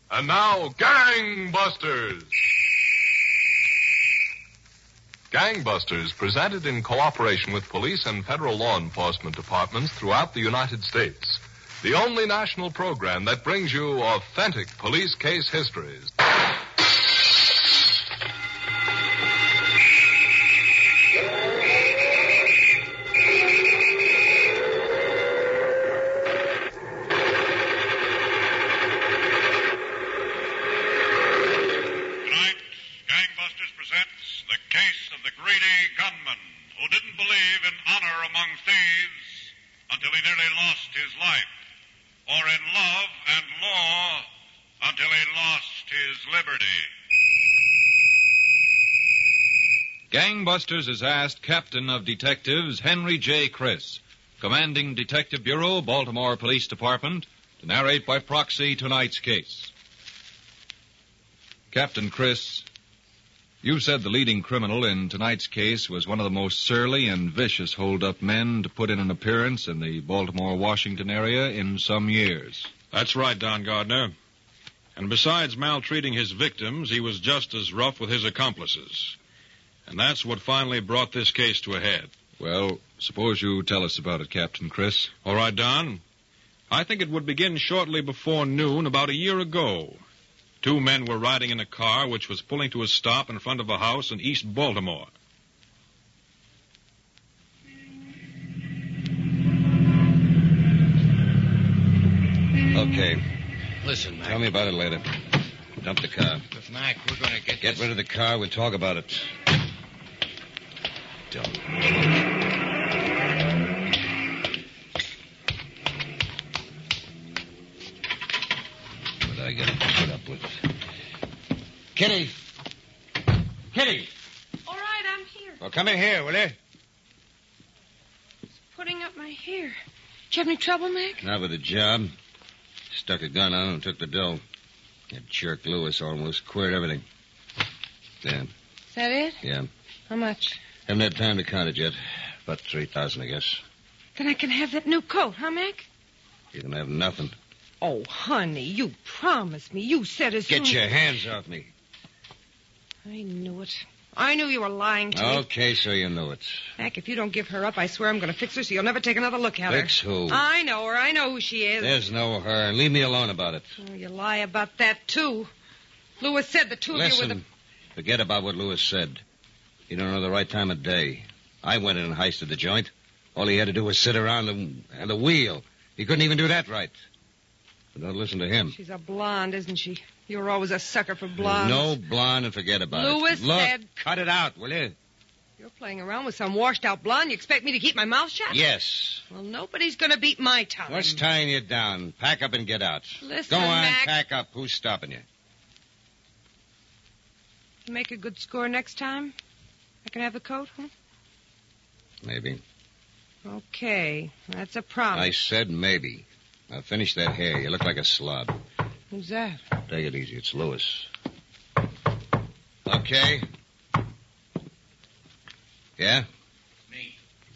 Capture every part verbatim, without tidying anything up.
And now, Gangbusters! Gangbusters, presented in cooperation with police and federal law enforcement departments throughout the United States. The only national program that brings you authentic police case histories. Gangbusters has asked Captain of Detectives Henry J. Criss, Commanding Detective Bureau, Baltimore Police Department, to narrate by proxy tonight's case. Captain Criss, you said the leading criminal in tonight's case was one of the most surly and vicious hold-up men to put in an appearance in the Baltimore-Washington area in some years. That's right, Don Gardner. And besides maltreating his victims, he was just as rough with his accomplices. And that's what finally brought this case to a head. Well, suppose you tell us about it, Captain Criss. All right, Don. I think it would begin shortly before noon about a year ago. Two men were riding in a car which was pulling to a stop in front of a house in East Baltimore. Okay. Listen, Mac. Tell me about it later. Dump the car. But, Mac, we're going to get Get this... rid of the car. We'll talk about it. Don't talk. What I got to put up with? Kitty! Kitty! All right, I'm here. Well, come in here, will you? Just putting up my hair. Did you have any trouble, Mac? Not with the job. Stuck a gun on him and took the dough. That jerk Lewis almost queered everything. Yeah. Is that it? Yeah. How much? Haven't had time to count it yet. About three thousand, I guess. Then I can have that new coat, huh, Mac? You can have nothing. Oh, honey, you promised me. You said as soon... Get your hands off me. I knew it. I knew you were lying to me. Okay, so you knew it. Mac, if you don't give her up, I swear I'm going to fix her so you'll never take another look at her. Fix who? I know her. I know who she is. There's no her. Leave me alone about it. Oh, you lie about that, too. Lewis said the two Listen, of you were the... forget about what Lewis said. You don't know the right time of day. I went in and heisted the joint. All he had to do was sit around and, and the wheel. He couldn't even do that right. But don't listen to him. She's a blonde, isn't she? You were always a sucker for blondes. No blonde and forget about Lewis it. Look, said... cut it out, will you? You're playing around with some washed-out blonde. You expect me to keep my mouth shut? Yes. Well, nobody's going to beat my tongue. What's tying you down? Pack up and get out. Listen, Go on, Mac. pack up. Who's stopping you? You make a good score next time? I can have the coat, huh? Maybe. Okay, that's a promise. I said maybe. Now finish that hair. You look like a slob. Who's that? Take it easy. It's Lewis. Okay. Yeah? Me.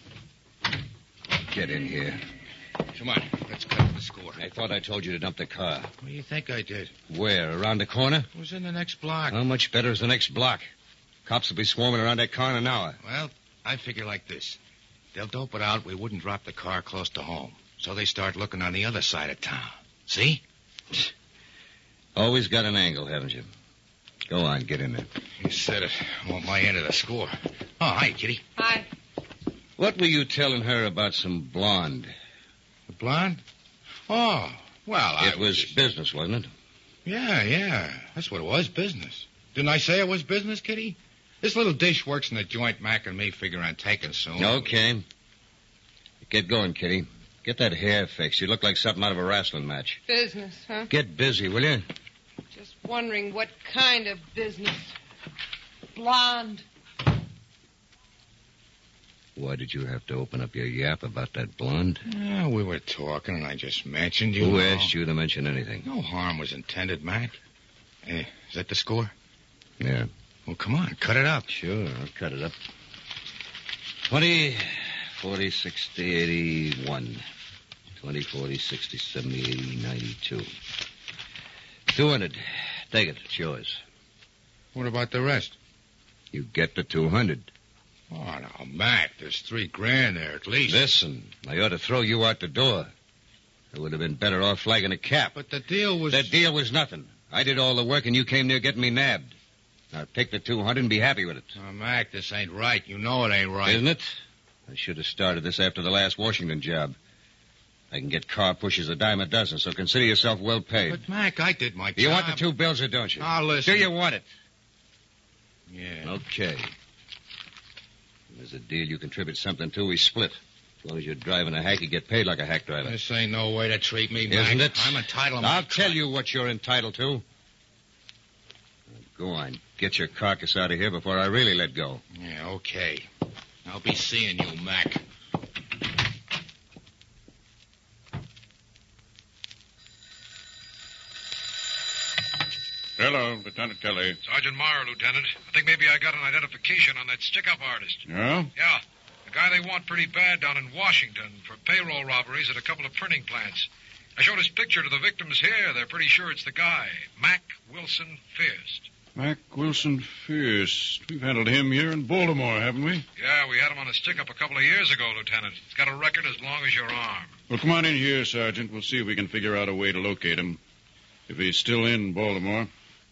Get in here. Come on, let's cut the score. I thought I told you to dump the car. What do you think I did? Where? Around the corner? It was in the next block. How much better is the next block? Cops will be swarming around that car in an hour. Well, I figure like this. They'll dope it out we wouldn't drop the car close to home. So they start looking on the other side of town. See? Always got an angle, haven't you? Go on, get in there. You said it. I want my end of the score. Oh, hi, Kitty. Hi. What were you telling her about some blonde? The blonde? Oh, well, I It was just... business, wasn't it? Yeah, yeah. That's what it was, business. Didn't I say it was business, Kitty? This little dish works in the joint Mac and me figure on taking soon. Okay. Get going, Kitty. Get that hair fixed. You look like something out of a wrestling match. Business, huh? Get busy, will you? Just wondering what kind of business. Blonde. Why did you have to open up your yap about that blonde? Yeah, we were talking and I just mentioned you. Who know. asked you to mention anything? No harm was intended, Mac. Hey, is that the score? Yeah. Well, come on, cut it up. Sure, I'll cut it up. Twenty, forty, sixty, eighty-one. Twenty, forty, sixty, seventy, eighty, ninety-two. Two hundred. Take it. It's yours. What about the rest? You get the two hundred. Oh, now, Mac, there's three grand there at least. Listen, I ought to throw you out the door. I would have been better off flagging a cap. But the deal was... The deal was nothing. I did all the work, and you came near getting me nabbed. Now, take the two hundred and be happy with it. Oh, Mac, this ain't right. You know it ain't right. Isn't it? I should have started this after the last Washington job. I can get car pushers a dime a dozen, so consider yourself well paid. But, Mac, I did my job. You want the two bills or don't you? Now, listen. Do you want it? Yeah. Okay. There's a deal you contribute something to, we split. As long as you're driving a hack, you get paid like a hack driver. This ain't no way to treat me, Mac. Isn't it? I'm entitled to I'll my tell cut. you what you're entitled to. Go on. Get your carcass out of here before I really let go. Yeah, okay. I'll be seeing you, Mac. Hello, Lieutenant Kelly. Sergeant Meyer, Lieutenant. I think maybe I got an identification on that stick-up artist. Yeah? Yeah. The guy they want pretty bad down in Washington for payroll robberies at a couple of printing plants. I showed his picture to the victims here. They're pretty sure it's the guy, Mac Wilson Fierst. Mac Wilson Fierce. We've handled him here in Baltimore, haven't we? Yeah, we had him on a stick-up a couple of years ago, Lieutenant. He's got a record as long as your arm. Well, come on in here, Sergeant. We'll see if we can figure out a way to locate him. If he's still in Baltimore.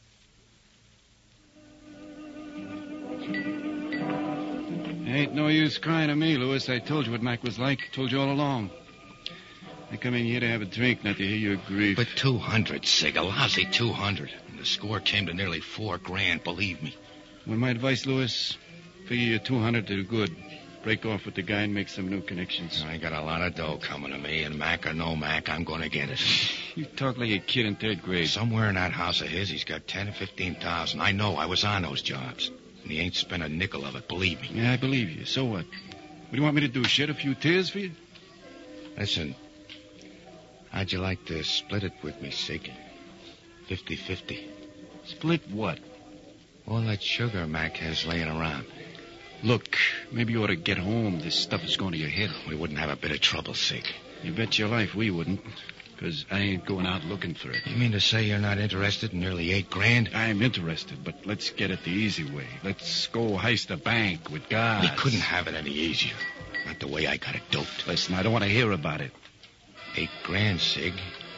Ain't no use crying to me, Lewis. I told you what Mac was like. Told you all along. I come in here to have a drink, not to hear your grief. But two hundred, Sig. A lousy two hundred. And the score came to nearly four grand, believe me. Well, my advice, Lewis, figure your two hundred to good. Break off with the guy and make some new connections. I got a lot of dough coming to me, and Mac or no Mac, I'm going to get it. You talk like a kid in third grade. Somewhere in that house of his, he's got ten or fifteen thousand. I know. I was on those jobs. And he ain't spent a nickel of it, believe me. Yeah, I believe you. So what? What do you want me to do, shed a few tears for you? Listen, how'd you like to split it with me, Sig? Fifty-fifty. Split what? All that sugar Mac has laying around. Look, maybe you ought to get home. This stuff is going to your head. We wouldn't have a bit of trouble, Sig. You bet your life we wouldn't. Because I ain't going out looking for it. You mean to say you're not interested in nearly eight grand? I'm interested, but let's get it the easy way. Let's go heist a bank with guys. We couldn't have it any easier. Not the way I got it doped. Listen, I don't want to hear about it. Eight grand, Sig.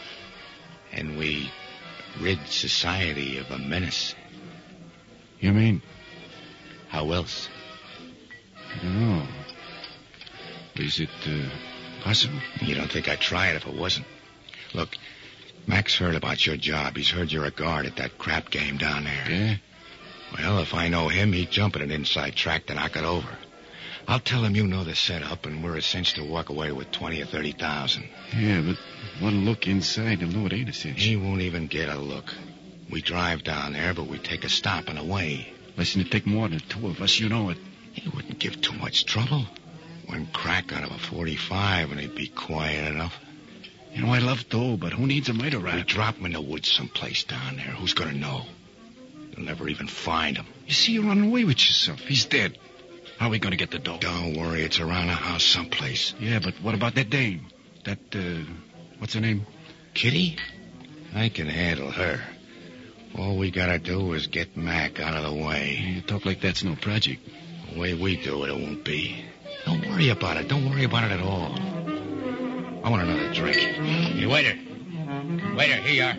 And we rid society of a menace. You mean? How else? I don't know. Is it uh, possible? You don't think I'd try it if it wasn't? Look, Mac's heard about your job. He's heard you're a guard at that crap game down there. Yeah? Well, if I know him, he'd jump at an inside track to knock it over. I'll tell him you know the setup, and we're a cinch to walk away with twenty or thirty thousand. Yeah, but one look inside, he'll know it ain't a cinch. He won't even get a look. We drive down there, but we take a stop and away. Listen, it take more than two of us, you know it. He wouldn't give too much trouble. One crack out of a forty-five, and he'd be quiet enough. You know, I love dough, but who needs a murder rap? We drop him in the woods someplace down there. Who's gonna know? You'll never even find him. You see, you're running away with yourself. He's dead. How are we gonna get the dough? Don't worry, it's around the house someplace. Yeah, but what about that dame? That, uh, what's her name? Kitty? I can handle her. All we gotta do is get Mac out of the way. You talk like that's no project. The way we do it, it won't be. Don't worry about it. Don't worry about it at all. I want another drink. Hey, waiter. Waiter, here you are.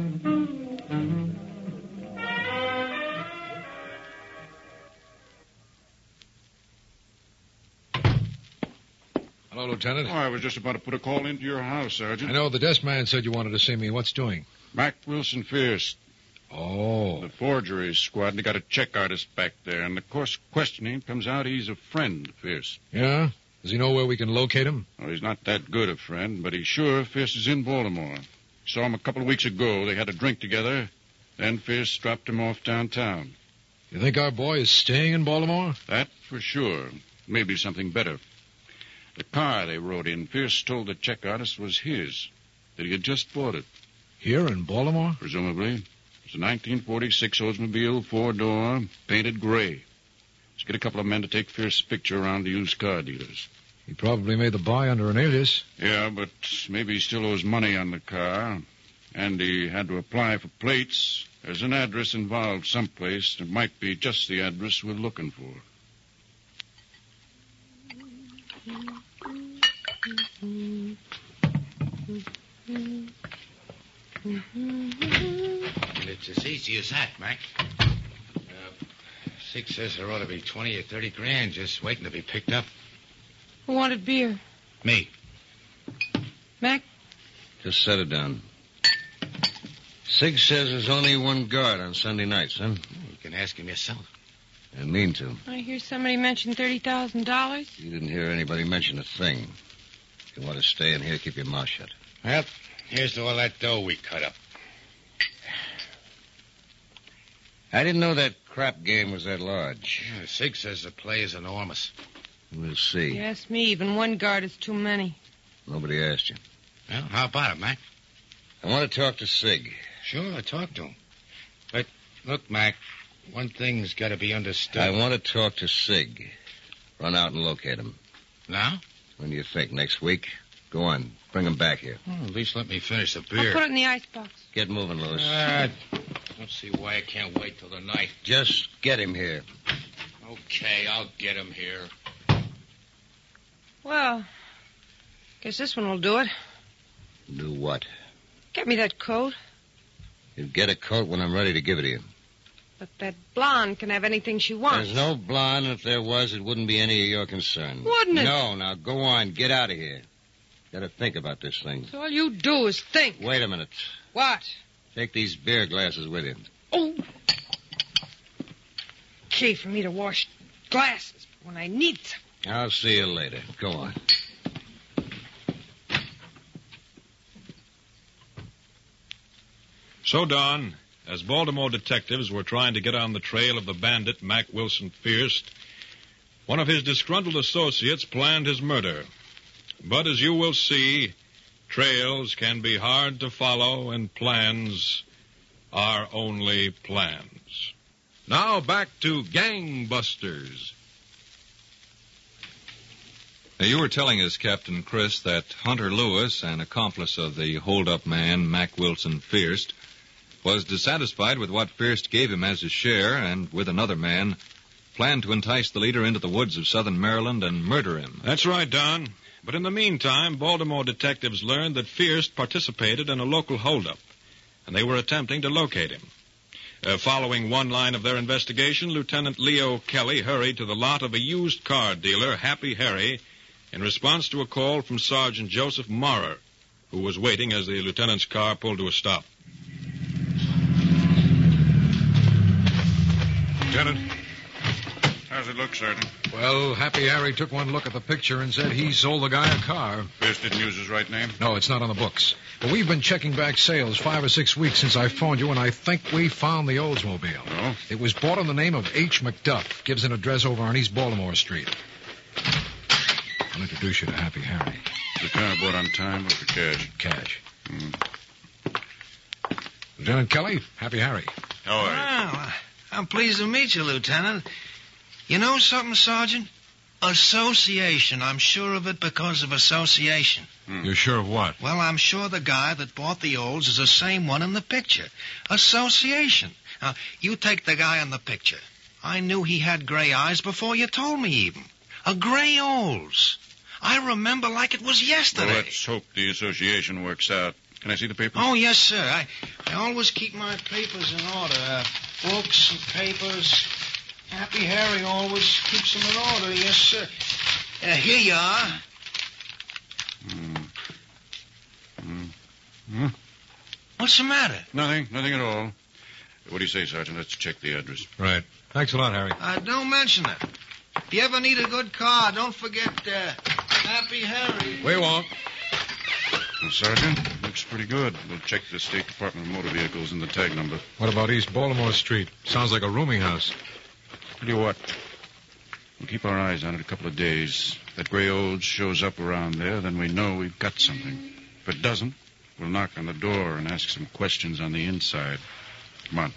Hello, Lieutenant. Oh, I was just about to put a call into your house, Sergeant. I know the desk man said you wanted to see me. What's doing? Mac Wilson Fierce. Oh. The forgery squad, and they got a check artist back there. And, of course, questioning comes out he's a friend of Fierce. Yeah? Does he know where we can locate him? Oh, he's not that good a friend, but he's sure Fierce is in Baltimore. Saw him a couple of weeks ago. They had a drink together. Then Fierce dropped him off downtown. You think our boy is staying in Baltimore? That for sure. Maybe something better. The car they rode in, Fierce told the check artist was his, that he had just bought it. Here in Baltimore? Presumably. It's a nineteen forty-six Oldsmobile, four-door, painted gray. Let's get a couple of men to take Fierce's picture around to used car dealers. He probably made the buy under an alias. Yeah, but maybe he still owes money on the car. And he had to apply for plates. There's an address involved someplace that might be just the address we're looking for. And it's as easy as that, Mac. Uh, Sig says there ought to be twenty or thirty grand just waiting to be picked up. Who wanted beer? Me. Mac? Just set it down. Sig says there's only one guard on Sunday nights, huh? You can ask him yourself. I mean to. I hear somebody mention thirty thousand dollars. You didn't hear anybody mention a thing. If you want to stay in here, keep your mouth shut. Well, here's to all that dough we cut up. I didn't know that crap game was that large. Yeah, Sig says the play is enormous. We'll see. You ask me, even one guard is too many. Nobody asked you. Well, how about it, Mac? I want to talk to Sig. Sure, talk to him. But, look, Mac, one thing's got to be understood. I want to talk to Sig. Run out and locate him. Now? When do you think? Next week? Go on. Bring him back here. Well, at least let me finish the I'll beer. put it in the icebox. Get moving, Lewis. Uh, don't see why I can't wait till the night. Just get him here. Okay, I'll get him here. Well, guess this one will do it. Do what? Get me that coat. You get a coat when I'm ready to give it to you. But that blonde can have anything she wants. There's no blonde, and if there was, it wouldn't be any of your concern. Wouldn't it? No, now go on. Get out of here. Gotta think about this thing. So all you do is think. Wait a minute. What? Take these beer glasses with you. Oh. Okay for me to wash glasses when I need some. I'll see you later. Go on. So, Don, as Baltimore detectives were trying to get on the trail of the bandit Mac Wilson Fierce, one of his disgruntled associates planned his murder. But as you will see, trails can be hard to follow, and plans are only plans. Now back to Gangbusters. Now, you were telling us, Captain Chris, that Hunter Lewis, an accomplice of the hold-up man, Mac Wilson Fierce, was dissatisfied with what Fierce gave him as his share, and with another man, planned to entice the leader into the woods of southern Maryland and murder him. That's right, Don. But in the meantime, Baltimore detectives learned that Fierce participated in a local holdup, and they were attempting to locate him. Uh, following one line of their investigation, Lieutenant Leo Kelly hurried to the lot of a used car dealer, Happy Harry, in response to a call from Sergeant Joseph Maurer, who was waiting as the lieutenant's car pulled to a stop. Lieutenant? How's it look, Sergeant? Well, Happy Harry took one look at the picture and said he sold the guy a car. Fierce didn't use his right name? No, it's not on the books. But we've been checking back sales five or six weeks since I phoned you, and I think we found the Oldsmobile. Oh? It was bought in the name of H. McDuff. Gives an address over on East Baltimore Street. I'll introduce you to Happy Harry. The car bought on time or for cash? Cash. Mm. Lieutenant Kelly, Happy Harry. How are you? Well, I'm pleased to meet you, Lieutenant. You know something, Sergeant? Association. I'm sure of it because of association. Hmm. You're sure of what? Well, I'm sure the guy that bought the Olds is the same one in the picture. Association. Now, you take the guy in the picture. I knew he had gray eyes before you told me even. A gray Olds. I remember like it was yesterday. Well, let's hope the association works out. Can I see the papers? Oh, yes, sir. I, I always keep my papers in order. Uh, books and papers. Happy Harry always keeps them in order. Yes, sir. Uh, here you are. Mm. Mm. Mm. What's the matter? Nothing. Nothing at all. What do you say, Sergeant? Let's check the address. Right. Thanks a lot, Harry. Uh, don't mention it. If you ever need a good car, don't forget uh, Happy Harry. We won't. Well, Sergeant, looks pretty good. We'll check the State Department of Motor Vehicles and the tag number. What about East Baltimore Street? Sounds like a rooming house. Tell you what. We'll keep our eyes on it a couple of days. If that gray old shows up around there, then we know we've got something. If it doesn't, we'll knock on the door and ask some questions on the inside. Come on.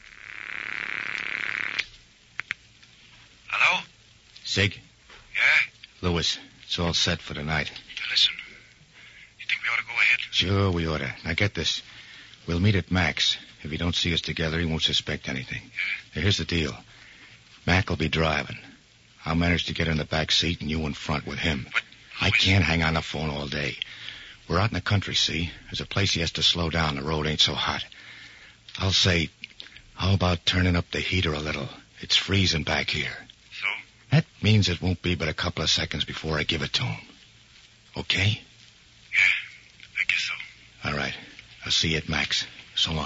Hello? Sig? Yeah? Lewis, it's all set for tonight. Now listen, you think we ought to go ahead? Sure, we oughta. Now get this. We'll meet at Mac's. If he don't see us together, he won't suspect anything. Now, here's the deal. Mac will be driving. I'll manage to get in the back seat and you in front with him. But I can't hang on the phone all day. We're out in the country, see? There's a place he has to slow down. The road ain't so hot. I'll say, how about turning up the heater a little? It's freezing back here. So? That means it won't be but a couple of seconds before I give it to him. Okay? Yeah, I guess so. All right. I'll see you at Mac's. So long.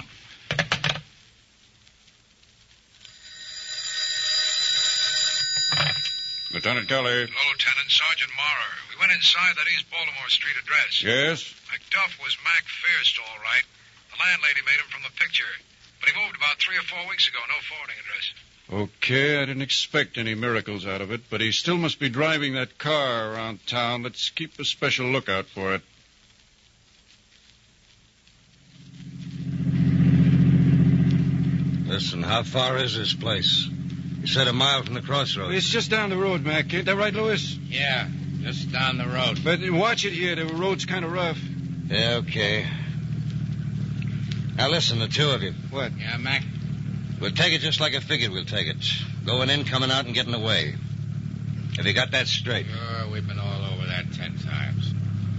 Lieutenant Kelly. Hello, Lieutenant. Sergeant Maurer. We went inside that East Baltimore Street address. Yes? McDuff was Mac Fierst, all right. The landlady made him from the picture. But he moved about three or four weeks ago. No forwarding address. Okay, I didn't expect any miracles out of it, but he still must be driving that car around town. Let's keep a special lookout for it. Listen, how far is this place? You said a mile from the crossroads. It's just down the road, Mac. Ain't that right, Lewis? Yeah, just down the road. But watch it here. The road's kind of rough. Yeah, okay. Now listen, the two of you. What? Yeah, Mac? We'll take it just like I figured we'll take it. Going in, coming out, and getting away. Have you got that straight? Sure, we've been all over that ten times.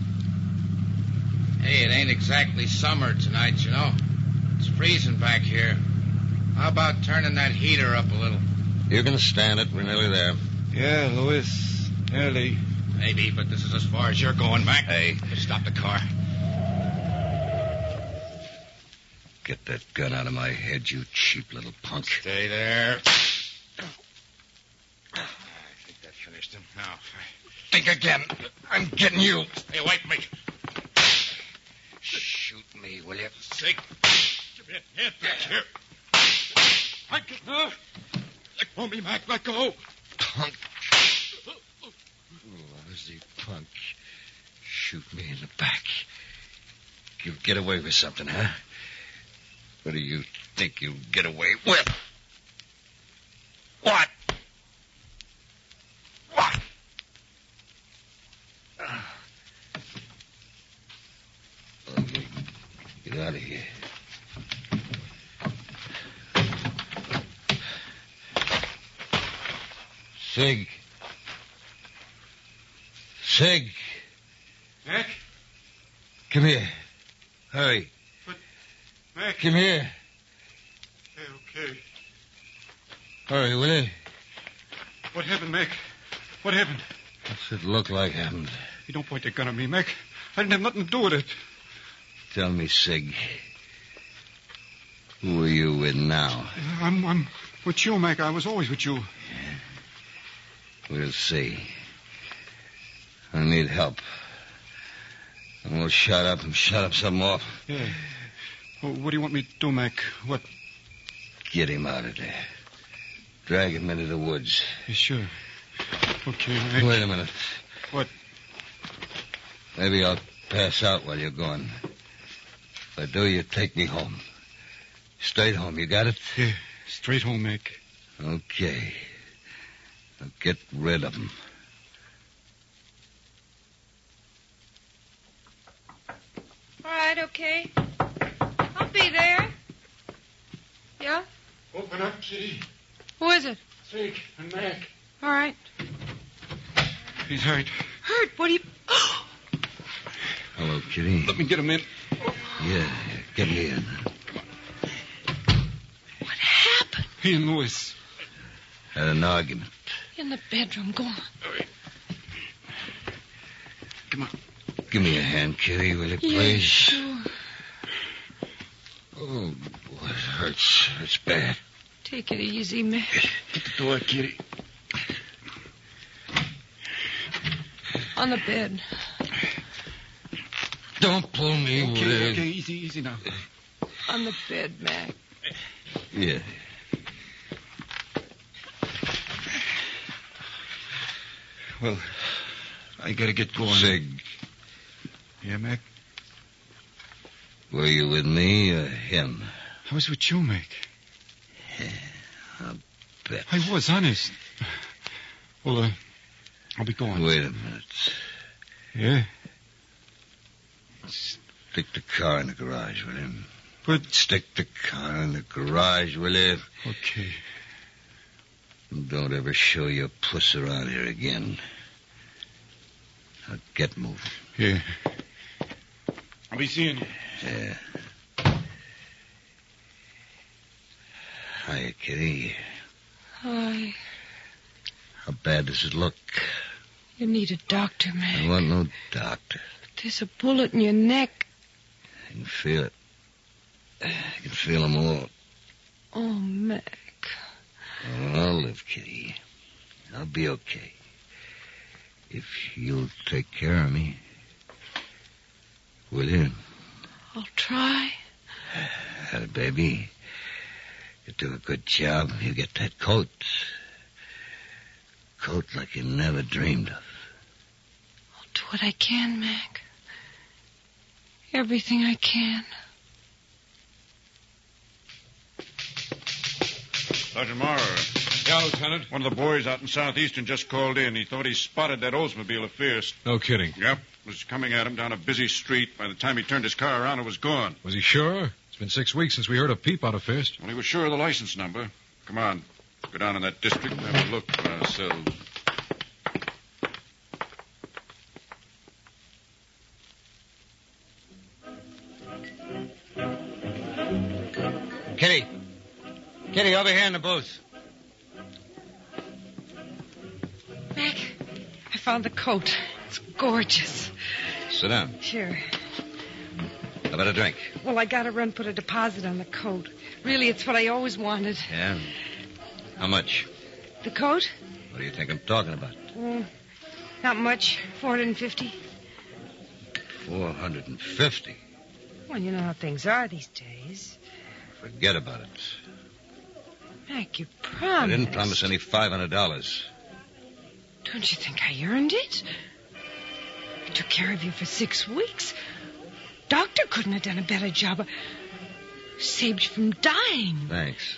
Hey, it ain't exactly summer tonight, you know. It's freezing back here. How about turning that heater up a little? You can stand it. We're nearly there. Yeah, Lewis. Nearly. Maybe, but this is as far as you're going, Mac. Hey. Stop the car. Get that gun out of my head, you cheap little punk. Stay there. I think that finished him. Now, think again. I'm getting you. Hey, wait, Mick. Shoot me, will you? Sick. Give me a hand back here. I can... Uh, let go of me, Mac. Let go. Punk. Lousy punk. Shoot me in the back. You get away with something, huh? What do you think you'll get away with? What? What? Okay. Get out of here. Sig. Sig. Mac? Come here. Hurry. Mac? Come here. Okay, okay. Hurry, will you? What happened, Mac? What happened? What's it look like happened? You don't point the gun at me, Mac. I didn't have nothing to do with it. Tell me, Sig. Who are you with now? I'm, I'm with you, Mac. I was always with you. Yeah. We'll see. I need help. And we'll shut up and shut up some more. Yeah. Well, what do you want me to do, Mac? What? Get him out of there. Drag him into the woods. Yeah, sure. Okay, Mac. Wait a minute. What? Maybe I'll pass out while you're gone. If I do, you take me home. Straight home, you got it? Yeah, straight home, Mac. Okay. Now get rid of him. All right, okay. I'll be there. Yeah? Open up, Kitty. Who is it? Sig and Mac. All right. He's hurt. Hurt? What do you... Hello, Kitty. Let me get him in. Yeah, get me in. What happened? He and Lewis. Had an argument. In the bedroom. Go on. Come on. Give me a hand, Kitty, will you, Yeah, please? sure. Oh, boy, it hurts. It's bad. Take it easy, Mac. Get the door, Kitty. On the bed. Don't pull me, will Okay, you? okay, easy, easy now. On the bed, Mac. Yeah. Well, I gotta get going. Sig, Yeah, Mac? were you with me or him? I was with you, Mac. I'll bet. I was, honest. Well, uh, I'll be going. Wait a minute. Yeah? Stick the car in the garage, will you? But... Stick the car in the garage, will you? Okay. Don't ever show your puss around here again. Now get moving. Yeah. I'll be seeing you. Yeah. Hiya, Kitty. Hi. How bad does it look? You need a doctor, Mac. I want no doctor. There's a bullet in your neck. I can feel it. I can feel them all. Oh, Mac. Oh, I'll live, Kitty. I'll be okay. If you'll take care of me. Will you? I'll try. Uh, baby, you do a good job. You get that coat. Coat like you never dreamed of. I'll do what I can, Mac. Everything I can. Sergeant Maurer. Yeah, Lieutenant. One of the boys out in Southeastern just called in. He thought he spotted that Oldsmobile of Fierce. No kidding. Yep. Was coming at him down a busy street. By the time he turned his car around, it was gone. Was he sure? It's been six weeks since we heard a peep out of Fierce. Well, he was sure of the license number. Come on. Go down in that district and have a look for ourselves. Kitty. Kitty, over here in the booth. Mac, I found the coat. It's gorgeous. Sit down. Sure. How about a drink? Well, I gotta run put a deposit on the coat. Really, it's what I always wanted. Yeah? How much? The coat? What do you think I'm talking about? Oh, not much. four hundred fifty. four hundred fifty? Well, you know how things are these days. Forget about it. Mac, you promised. I didn't promise any five hundred dollars. Don't you think I earned it? I took care of you for six weeks. Doctor couldn't have done a better job. Saved you from dying. Thanks.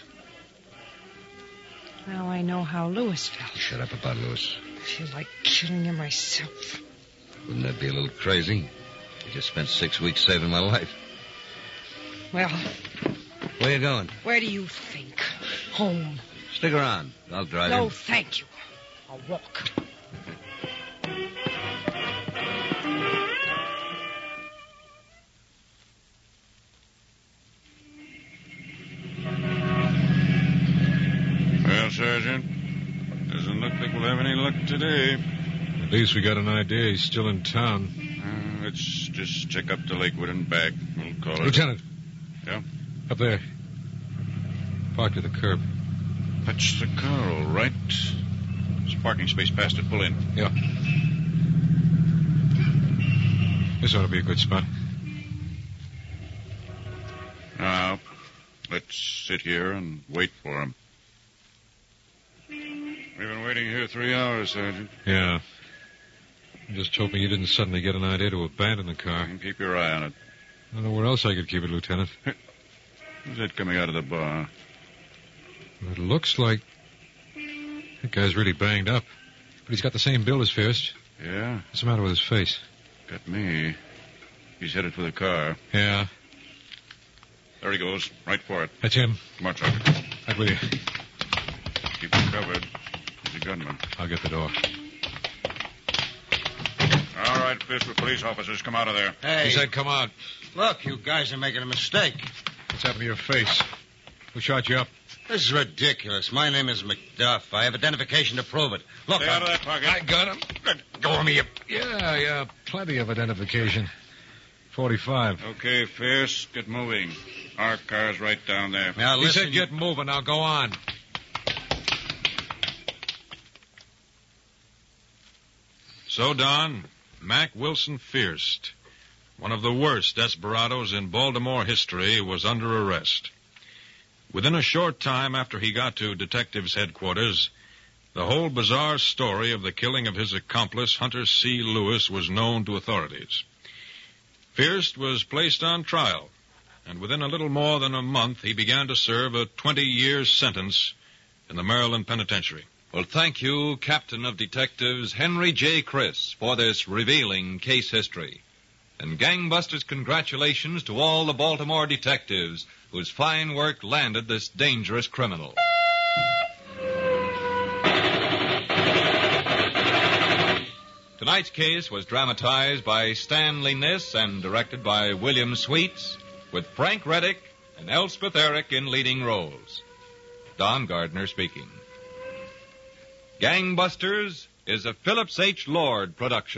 Now I know how Lewis felt. Shut up about Lewis. I feel like killing him myself. Wouldn't that be a little crazy? You just spent six weeks saving my life. Well, Where you going? where do you think? Home. Stick around. I'll drive No, you. thank you. I'll walk. Well, Sergeant, doesn't look like we'll have any luck today. At least we got an idea he's still in town. Uh, let's just check up to Lakewood and back. We'll call it. Lieutenant. Yeah? Up there. Parked at the curb. That's the car, all right. There's a parking space past it. Pull in. Yeah. This ought to be a good spot. Now, let's sit here and wait for him. We've been waiting here three hours, Sergeant. Yeah. I'm just hoping you didn't suddenly get an idea to abandon the car. And keep your eye on it. I don't know where else I could keep it, Lieutenant. Who's that coming out of the bar? It looks like that guy's really banged up. But he's got the same build as Fierce. Yeah? What's the matter with his face? Got me. He's headed for the car. Yeah. There he goes. Right for it. That's him. Come on, Sergeant. Right with you. Keep him covered. He's a gunman. I'll get the door. All right, fist with police officers. Come out of there. Hey. He said come out. Look, you guys are making a mistake. What's happened to your face? Who shot you up? This is ridiculous. My name is McDuff. I have identification to prove it. Look, Stay I'm... out of that pocket. I got him. Go on me, you... Yeah, yeah. Plenty of identification. forty-five. Okay, Fierce, get moving. Our car's right down there. Now, He listen... said get moving. Now go on. So, Don, Mac Wilson Fierst, one of the worst desperados in Baltimore history, was under arrest. Within a short time after he got to detectives' headquarters, the whole bizarre story of the killing of his accomplice, Hunter C. Lewis, was known to authorities. Fierst was placed on trial, and within a little more than a month he began to serve a twenty-year sentence in the Maryland Penitentiary. Well, thank you, Captain of Detectives Henry J. Chris, for this revealing case history. And gangbusters, congratulations to all the Baltimore detectives whose fine work landed this dangerous criminal. Tonight's case was dramatized by Stanley Niss and directed by William Sweets, with Frank Reddick and Elspeth Eric in leading roles. Don Gardner speaking. Gangbusters is a Phillips H. Lord production.